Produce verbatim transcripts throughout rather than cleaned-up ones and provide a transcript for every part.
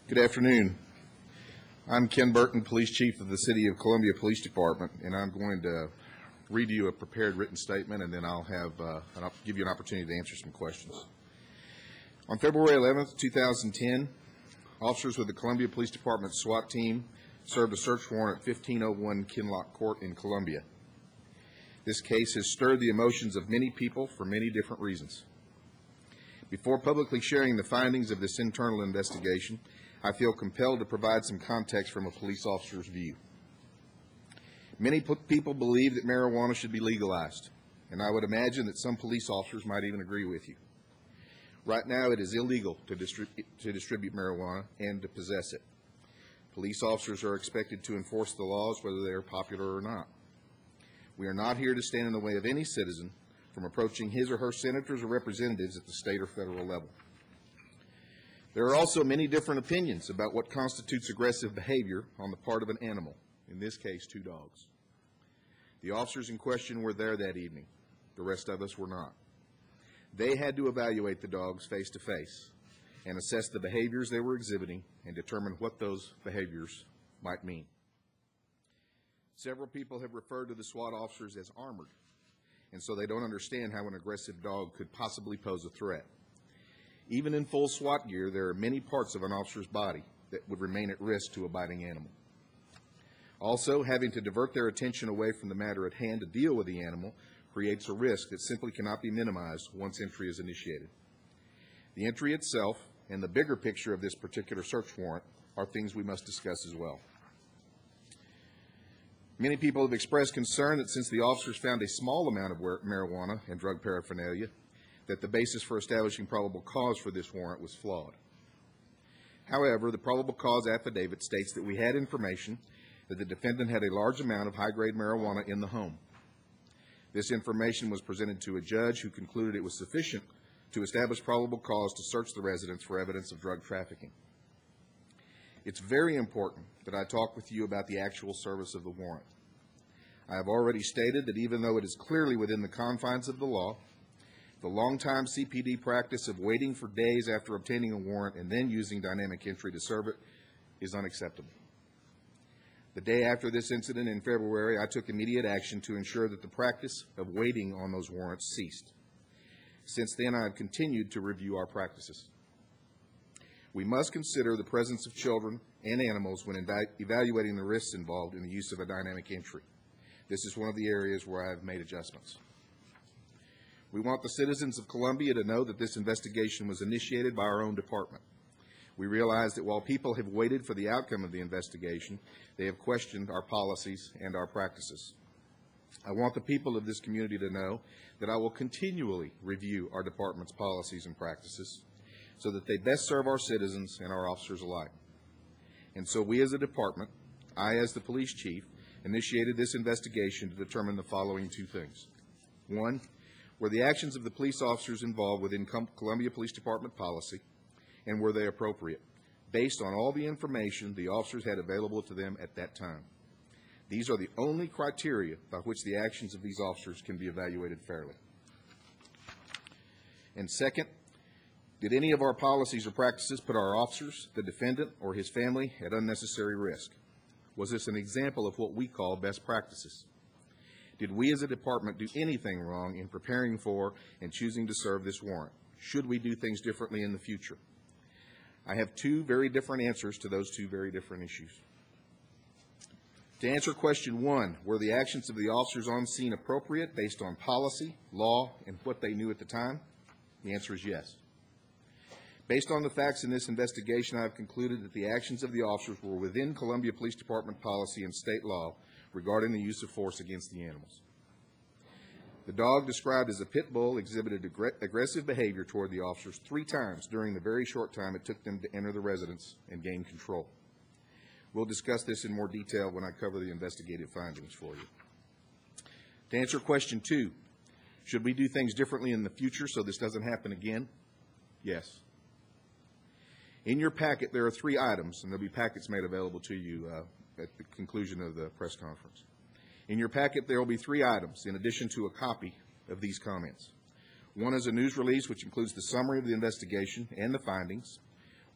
Good afternoon. I'm Ken Burton, Police Chief of the City of Columbia Police Department, and I'm going to read you a prepared written statement, and then I'll have uh, and I'll give you an opportunity to answer some questions. On February eleventh, two thousand ten, officers with the Columbia Police Department SWAT team served a search warrant at fifteen oh one Kinloch Court in Columbia. This case has stirred the emotions of many people for many different reasons. Before publicly sharing the findings of this internal investigation, I feel compelled to provide some context from a police officer's view. Many people believe that marijuana should be legalized, and I would imagine that some police officers might even agree with you. Right now, it is illegal to distribute, to distribute marijuana and to possess it. Police officers are expected to enforce the laws whether they are popular or not. We are not here to stand in the way of any citizen from approaching his or her senators or representatives at the state or federal level. There are also many different opinions about what constitutes aggressive behavior on the part of an animal, in this case, two dogs. The officers in question were there that evening. The rest of us were not. They had to evaluate the dogs face to face and assess the behaviors they were exhibiting and determine what those behaviors might mean. Several people have referred to the SWAT officers as armored, and so they don't understand how an aggressive dog could possibly pose a threat. Even in full SWAT gear, there are many parts of an officer's body that would remain at risk to a biting animal. Also, having to divert their attention away from the matter at hand to deal with the animal creates a risk that simply cannot be minimized once entry is initiated. The entry itself and the bigger picture of this particular search warrant are things we must discuss as well. Many people have expressed concern that since the officers found a small amount of marijuana and drug paraphernalia, that the basis for establishing probable cause for this warrant was flawed. However, the probable cause affidavit states that we had information that the defendant had a large amount of high-grade marijuana in the home. This information was presented to a judge who concluded it was sufficient to establish probable cause to search the residence for evidence of drug trafficking. It's very important that I talk with you about the actual service of the warrant. I have already stated that even though it is clearly within the confines of the law, the longtime C P D practice of waiting for days after obtaining a warrant and then using dynamic entry to serve it is unacceptable. The day after this incident in February, I took immediate action to ensure that the practice of waiting on those warrants ceased. Since then, I have continued to review our practices. We must consider the presence of children and animals when eva- evaluating the risks involved in the use of a dynamic entry. This is one of the areas where I have made adjustments. We want the citizens of Columbia to know that this investigation was initiated by our own department. We realize that while people have waited for the outcome of the investigation, they have questioned our policies and our practices. I want the people of this community to know that I will continually review our department's policies and practices so that they best serve our citizens and our officers alike. And so we as a department, I as the police chief, initiated this investigation to determine the following two things. One, were the actions of the police officers involved within Columbia Police Department policy, and were they appropriate, based on all the information the officers had available to them at that time? These are the only criteria by which the actions of these officers can be evaluated fairly. And second, did any of our policies or practices put our officers, the defendant, or his family at unnecessary risk? Was this an example of what we call best practices? Did we as a department do anything wrong in preparing for and choosing to serve this warrant? Should we do things differently in the future? I have two very different answers to those two very different issues. To answer question one, were the actions of the officers on scene appropriate based on policy, law, and what they knew at the time? The answer is yes. Based on the facts in this investigation, I have concluded that the actions of the officers were within Columbia Police Department policy and state law regarding the use of force against the animals. The dog, described as a pit bull, exhibited ag- aggressive behavior toward the officers three times during the very short time it took them to enter the residence and gain control. We'll discuss this in more detail when I cover the investigative findings for you. To answer question two, should we do things differently in the future so this doesn't happen again? Yes. In your packet, there are three items, and there'll be packets made available to you uh, at the conclusion of the press conference. In your packet, there will be three items in addition to a copy of these comments. One is a news release which includes the summary of the investigation and the findings.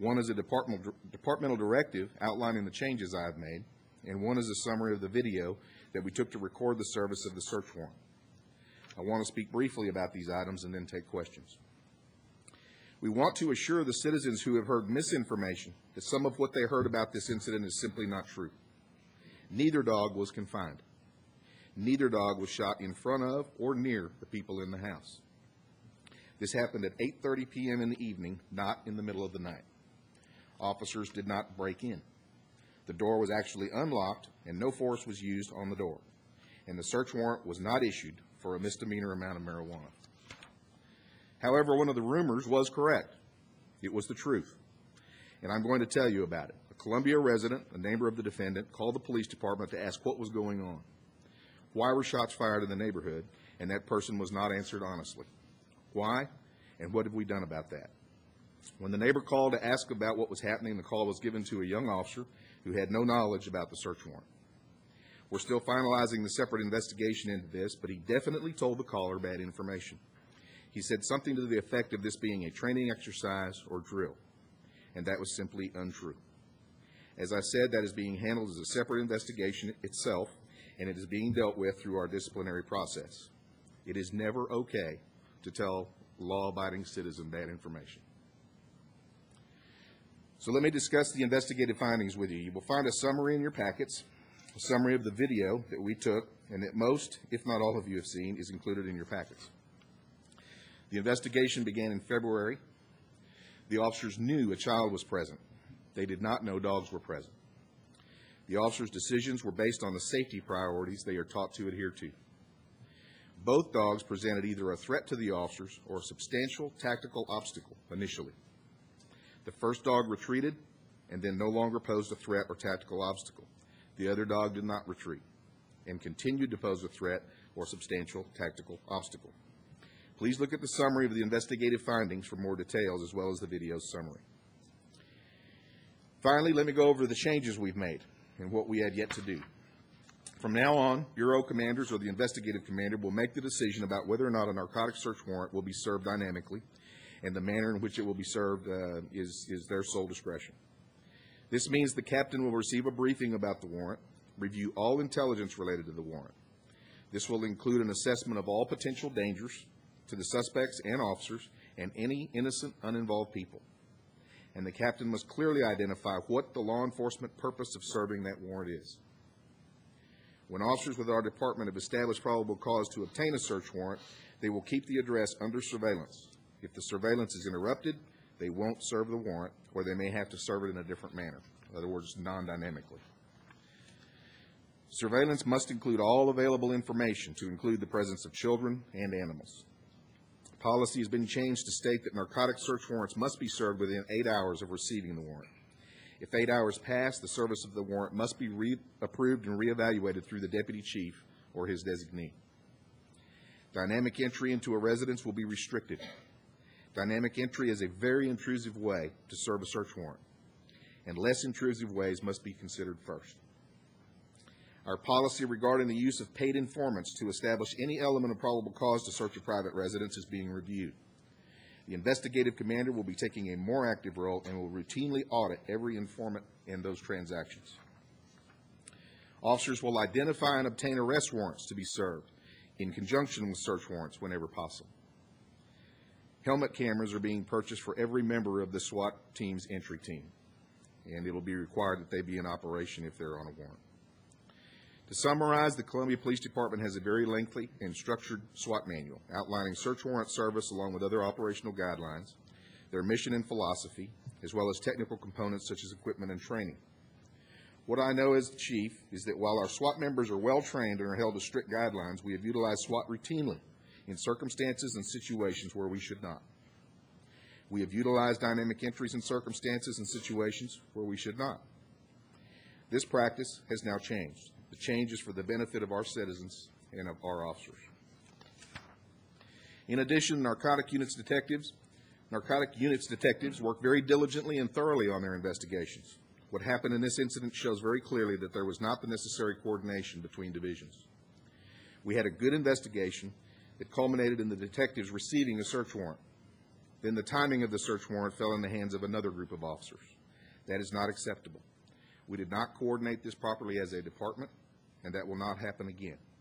One is a departmental, departmental directive outlining the changes I have made, and one is a summary of the video that we took to record the service of the search warrant. I want to speak briefly about these items and then take questions. We want to assure the citizens who have heard misinformation that some of what they heard about this incident is simply not true. Neither dog was confined. Neither dog was shot in front of or near the people in the house. This happened at eight thirty p m in the evening, not in the middle of the night. Officers did not break in. The door was actually unlocked and no force was used on the door. And the search warrant was not issued for a misdemeanor amount of marijuana. However, one of the rumors was correct. It was the truth. And I'm going to tell you about it. A Columbia resident, a neighbor of the defendant, called the police department to ask what was going on. Why were shots fired in the neighborhood? And that person was not answered honestly. Why? And what have we done about that? When the neighbor called to ask about what was happening, the call was given to a young officer who had no knowledge about the search warrant. We're still finalizing the separate investigation into this, but he definitely told the caller bad information. He said something to the effect of this being a training exercise or drill, and that was simply untrue. As I said, that is being handled as a separate investigation itself, and it is being dealt with through our disciplinary process. It is never okay to tell law-abiding citizen bad information. So let me discuss the investigative findings with you. You will find a summary in your packets, a summary of the video that we took, and that most, if not all of you have seen, is included in your packets. The investigation began in February. The officers knew a child was present. They did not know dogs were present. The officers' decisions were based on the safety priorities they are taught to adhere to. Both dogs presented either a threat to the officers or a substantial tactical obstacle initially. The first dog retreated and then no longer posed a threat or tactical obstacle. The other dog did not retreat and continued to pose a threat or substantial tactical obstacle. Please look at the summary of the investigative findings for more details, as well as the video's summary. Finally, let me go over the changes we've made and what we had yet to do. From now on, Bureau commanders or the investigative commander will make the decision about whether or not a narcotics search warrant will be served dynamically, and the manner in which it will be served uh, is, is their sole discretion. This means the captain will receive a briefing about the warrant, review all intelligence related to the warrant. This will include an assessment of all potential dangers to the suspects and officers and any innocent, uninvolved people. And the captain must clearly identify what the law enforcement purpose of serving that warrant is. When officers with our department have established probable cause to obtain a search warrant, they will keep the address under surveillance. If the surveillance is interrupted, they won't serve the warrant, or they may have to serve it in a different manner, in other words, non-dynamically. Surveillance must include all available information, to include the presence of children and animals. Policy has been changed to state that narcotics search warrants must be served within eight hours of receiving the warrant. If eight hours pass, the service of the warrant must be re-approved and reevaluated through the deputy chief or his designee. Dynamic entry into a residence will be restricted. Dynamic entry is a very intrusive way to serve a search warrant, and less intrusive ways must be considered first. Our policy regarding the use of paid informants to establish any element of probable cause to search a private residence is being reviewed. The investigative commander will be taking a more active role and will routinely audit every informant in those transactions. Officers will identify and obtain arrest warrants to be served in conjunction with search warrants whenever possible. Helmet cameras are being purchased for every member of the SWAT team's entry team, and it will be required that they be in operation if they're on a warrant. To summarize, the Columbia Police Department has a very lengthy and structured SWAT manual outlining search warrant service along with other operational guidelines, their mission and philosophy, as well as technical components such as equipment and training. What I know as chief is that while our SWAT members are well trained and are held to strict guidelines, we have utilized SWAT routinely in circumstances and situations where we should not. We have utilized dynamic entries in circumstances and situations where we should not. This practice has now changed. The change is for the benefit of our citizens and of our officers. In addition, narcotic units detectives, narcotic units detectives work very diligently and thoroughly on their investigations. What happened in this incident shows very clearly that there was not the necessary coordination between divisions. We had a good investigation that culminated in the detectives receiving a search warrant. Then the timing of the search warrant fell in the hands of another group of officers. That is not acceptable. We did not coordinate this properly as a department, and that will not happen again.